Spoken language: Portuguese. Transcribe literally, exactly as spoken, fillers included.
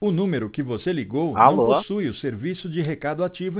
O número que você ligou não Alô? possui o serviço de recado ativo